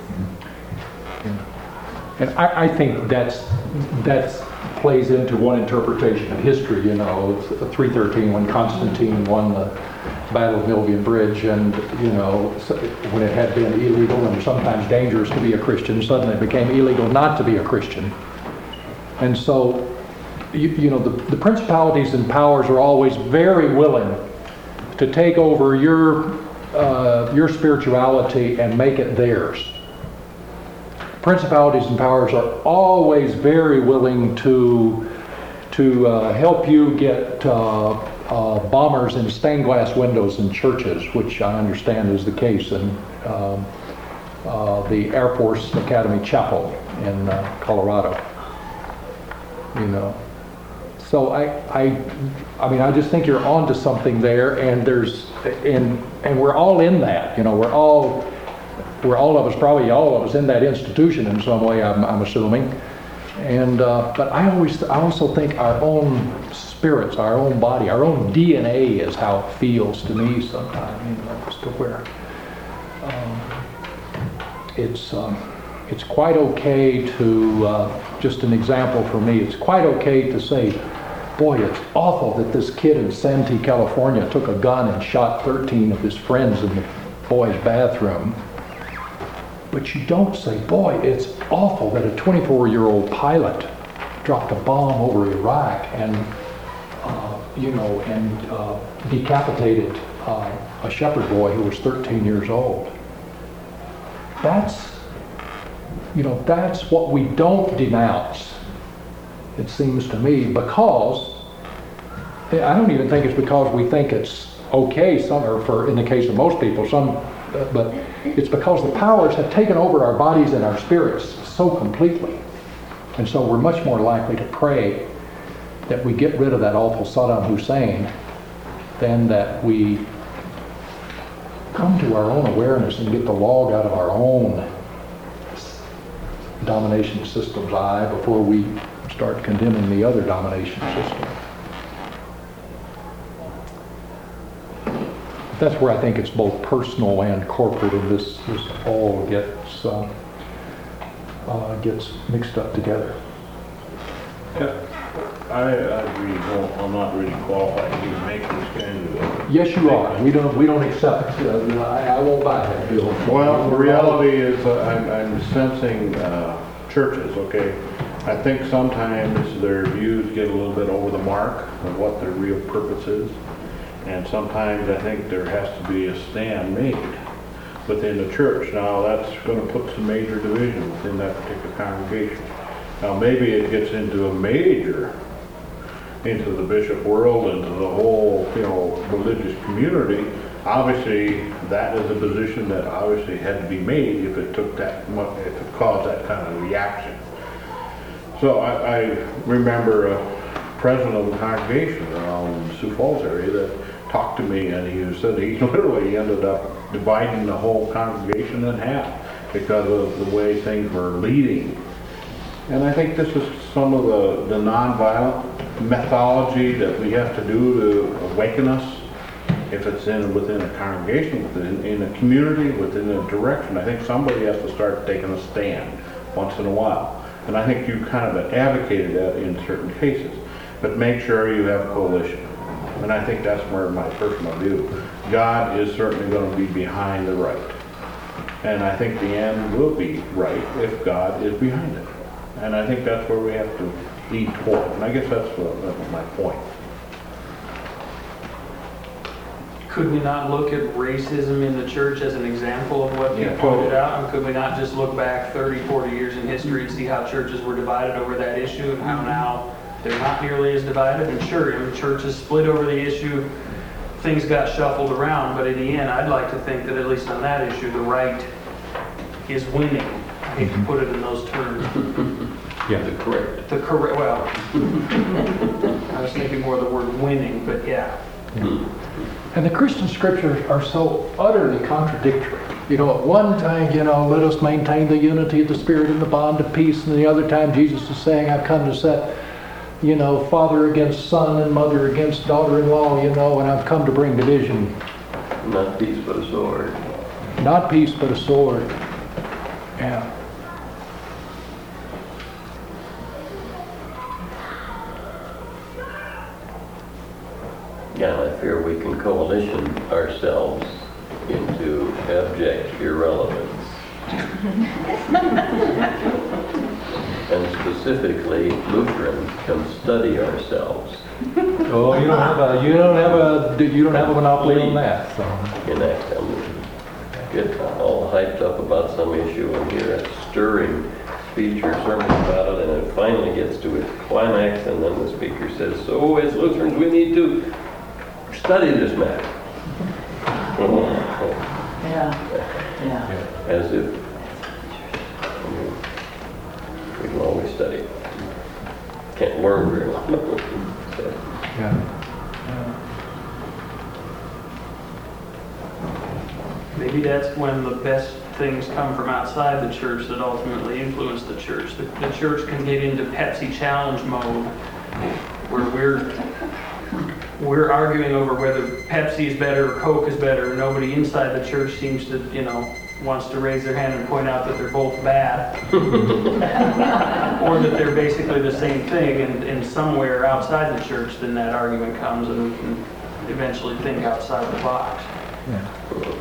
And I, I think that's that's plays into one interpretation of history, you know, three thirteen when Constantine won the Battle of Milvian Bridge, and you know, when it had been illegal and sometimes dangerous to be a Christian, suddenly it became illegal not to be a Christian. And so, you, you know, the, the principalities and powers are always very willing to take over your uh, your spirituality and make it theirs. Principalities and powers are always very willing to to uh, help you get uh, uh, bombers in stained glass windows in churches, which I understand is the case in um, uh, the Air Force Academy Chapel in uh, Colorado. You know, so I, I, I mean, I just think you're onto something there, and there's, and and we're all in that. You know, we're all. We're all of us, probably all of us, in that institution in some way, I'm, I'm assuming. And uh, but I always, I also think our own spirits, our own body, our own D N A is how it feels to me sometimes. You know, as to where um, it's um, it's quite okay to uh, just an example for me. It's quite okay to say, boy, it's awful that this kid in Santee, California, took a gun and shot thirteen of his friends in the boys' bathroom. But you don't say, boy, it's awful that a twenty-four-year-old pilot dropped a bomb over Iraq and, uh, you know, and uh, decapitated uh, a shepherd boy who was thirteen years old. That's, you know, that's what we don't denounce, it seems to me, because, I don't even think it's because we think it's okay, some, or for, in the case of most people, some, but it's because the powers have taken over our bodies and our spirits so completely. And so we're much more likely to pray that we get rid of that awful Saddam Hussein than that we come to our own awareness and get the log out of our own domination system's eye before we start condemning the other domination system. That's where I think it's both personal and corporate, and this, this all gets uh, uh, gets mixed up together. Yeah, I, I agree. Well, I'm not really qualified to make this kind of. Uh, yes, you are. We don't we don't accept it. Uh, I, I won't buy that, Bill. Well, the reality is, uh, I'm, I'm sensing uh, churches. Okay, I think sometimes their views get a little bit over the mark of what their real purpose is. And sometimes I think there has to be a stand made within the church. Now, that's going to put some major division within that particular congregation. Now, maybe it gets into a major, into the bishop world, into the whole, you know, religious community. Obviously, that is a position that obviously had to be made if it took that much, if it caused that kind of reaction. So I, I remember a president of the congregation around Sioux Falls area that talked to me, and he said he literally ended up dividing the whole congregation in half because of the way things were leading. And I think this is some of the, the nonviolent methodology that we have to do to awaken us. If it's in within a congregation, within in a community, within a direction, I think somebody has to start taking a stand once in a while. And I think you kind of advocated that in certain cases. But make sure you have a coalition. And I think that's where my personal view. God is certainly going to be behind the right. And I think the end will be right if God is behind it. And I think that's where we have to lead toward. And I guess that's, what, that's my point. Could we not look at racism in the church as an example of what you Yeah, pointed totally. out? And could we not just look back thirty, forty years in history and see how churches were divided over that issue and how now they're not nearly as divided? And sure, I mean, churches split over the issue, things got shuffled around, but in the end, I'd like to think that at least on that issue, the right is winning. I hate to put it in those terms. Yeah, the correct. The correct, well, I was thinking more of the word winning, but yeah. And the Christian scriptures are so utterly contradictory. You know, at one time, you know, let us maintain the unity of the Spirit and the bond of peace. And the other time, Jesus is saying, I've come to set, you know, father against son and mother against daughter-in-law, you know, and I've come to bring division. Not peace, but a sword. Not peace, but a sword. Yeah. Yeah, I fear we can coalition ourselves into abject irrelevance. And specifically, Lutheran can study ourselves. Oh, you don't have a you don't have a you don't have a monopoly on that. So. Enact them. Get all hyped up about some issue and hear a stirring speech or sermon about it, and it finally gets to its climax, and then the speaker says, so as Lutherans we need to study this matter. Yeah, yeah. As if I mean, we can always study. Can't learn very well. So. Yeah. Maybe that's when the best things come from outside the church that ultimately influence the church. The, the church can get into Pepsi challenge mode where we're we're arguing over whether Pepsi is better or Coke is better, and nobody inside the church seems to, you know, wants to raise their hand and point out that they're both bad. Or that they're basically the same thing, and, and somewhere outside the church then that argument comes and we can eventually think outside the box. Yeah.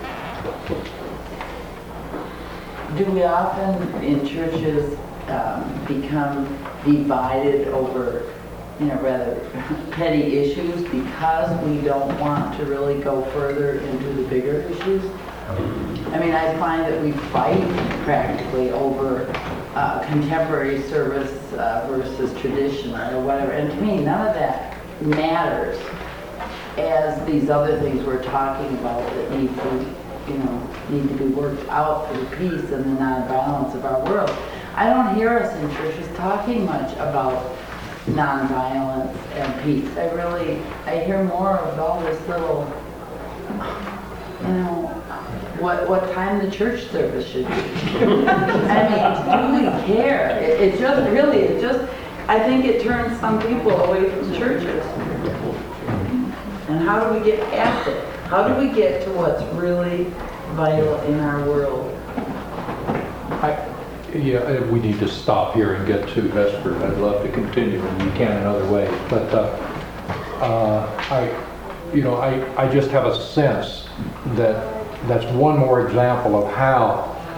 Do we often in churches um, become divided over, you know, rather petty issues because we don't want to really go further into the bigger issues? I mean, I find that we fight practically over uh, contemporary service uh, versus traditional or whatever, and to me, none of that matters as these other things we're talking about that need to, you know, need to be worked out for the peace and the nonviolence of our world. I don't hear us in churches talking much about nonviolence and peace. I really, I hear more of all this little, you know, what what time the church service should be. I mean, do we care? It, it just really, it just, I think it turns some people away from churches. And how do we get past it? How do we get to what's really vital in our world? I, yeah, we need to stop here and get to Vesper. I'd love to continue, and we can in other ways. But uh, uh, I, you know, I, I just have a sense that that's one more example of how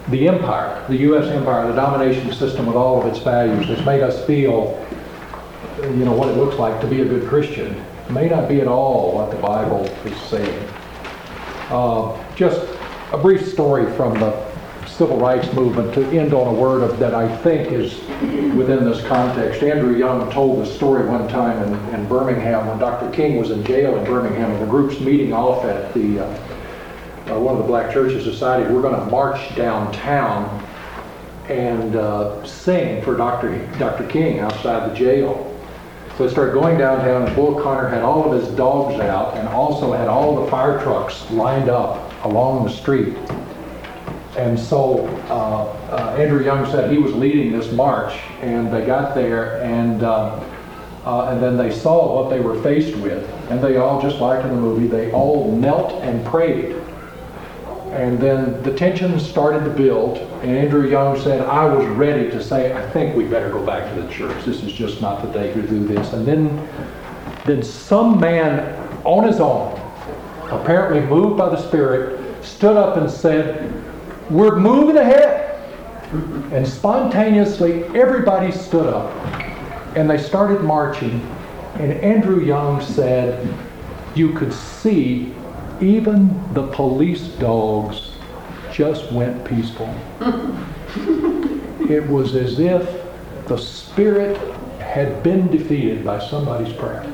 the empire, the U S empire, the domination system with all of its values. It's made us feel, you know, what it looks like to be a good Christian. It may not be at all what the Bible is saying. Uh, just a brief story from the civil rights movement to end on a word of, that I think is within this context. Andrew Young told the story one time in, in Birmingham when Doctor King was in jail in Birmingham, and the group's meeting off at the uh, uh, one of the black churches decided we're going to march downtown and uh, sing for Doctor Doctor King outside the jail. So they started going downtown, and Bull Connor had all of his dogs out and also had all the fire trucks lined up along the street. And so uh, uh, Andrew Young said he was leading this march, and they got there, and uh, uh, and then they saw what they were faced with, and they all, just like in the movie, they all knelt and prayed. And then the tensions started to build, and Andrew Young said, I was ready to say, I think we better go back to the church. This is just not the day to do this. And then, then some man on his own, apparently moved by the Spirit, stood up and said, we're moving ahead. And spontaneously, everybody stood up, and they started marching. And Andrew Young said, you could see even the police dogs just went peaceful. It was as if the Spirit had been defeated by somebody's prayer.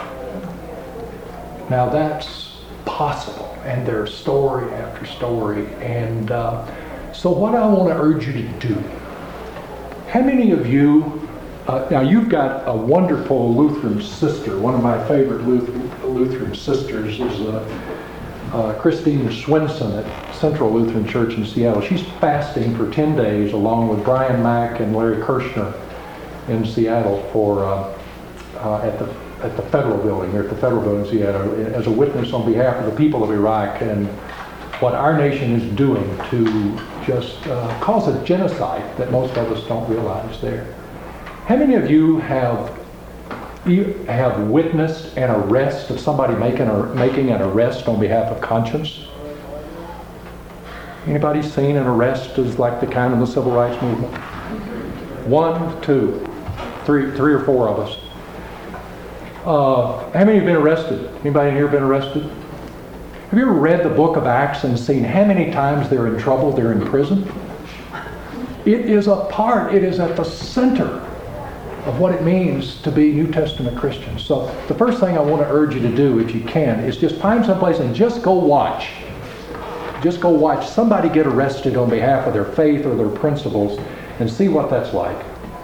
Now that's possible, and there's story after story. And uh, so what I want to urge you to do, how many of you, uh, now you've got a wonderful Lutheran sister. One of my favorite Lutheran, Lutheran sisters is uh, Uh, Christine Swinson at Central Lutheran Church in Seattle. She's fasting for ten days along with Brian Mack and Larry Kirshner in Seattle for uh, uh, at the at the federal building, here at the federal building in Seattle, as a witness on behalf of the people of Iraq and what our nation is doing to just uh, cause a genocide that most of us don't realize there. How many of you have You have witnessed an arrest of somebody making a, making an arrest on behalf of conscience? Anybody seen an arrest as like the kind of the civil rights movement? One, two, three, three or four of us. Uh, how many have been arrested? Anybody in here been arrested? Have you ever read the book of Acts and seen how many times they're in trouble, they're in prison? It is a part, it is at the center of what it means to be New Testament Christians. So the first thing I want to urge you to do, if you can, is just find someplace and just go watch. Just go watch somebody get arrested on behalf of their faith or their principles and see what that's like.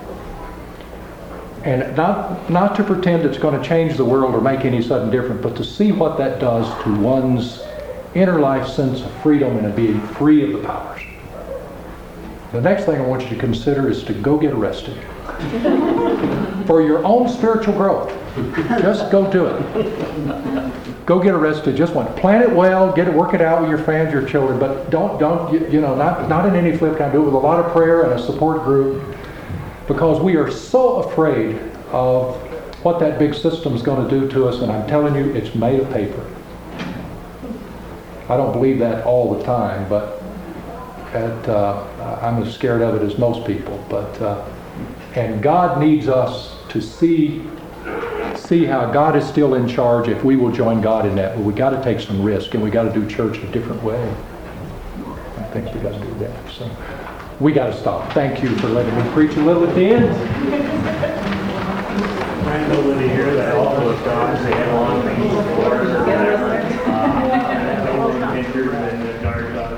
And not, not to pretend it's going to change the world or make any sudden difference, but to see what that does to one's inner life sense of freedom and of being free of the powers. The next thing I want you to consider is to go get arrested. For your own spiritual growth. Just go do it. Go get arrested. Just want plan it well, get it, work it out with your friends, your children, but don't, don't, you, you know, not, not in any flip kind. Do it with a lot of prayer and a support group, because we are so afraid of what that big system is going to do to us, and I'm telling you, it's made of paper. I don't believe that all the time, but at, uh, I'm as scared of it as most people, but uh, and God needs us to see see how God is still in charge if we will join God in that. But we got to take some risk, and we got to do church a different way. I think we got to do that. So we got to stop. Thank you for letting me preach a little at the end. I know when you hear that all those dogs they have on things for uh, injured and the guard dog.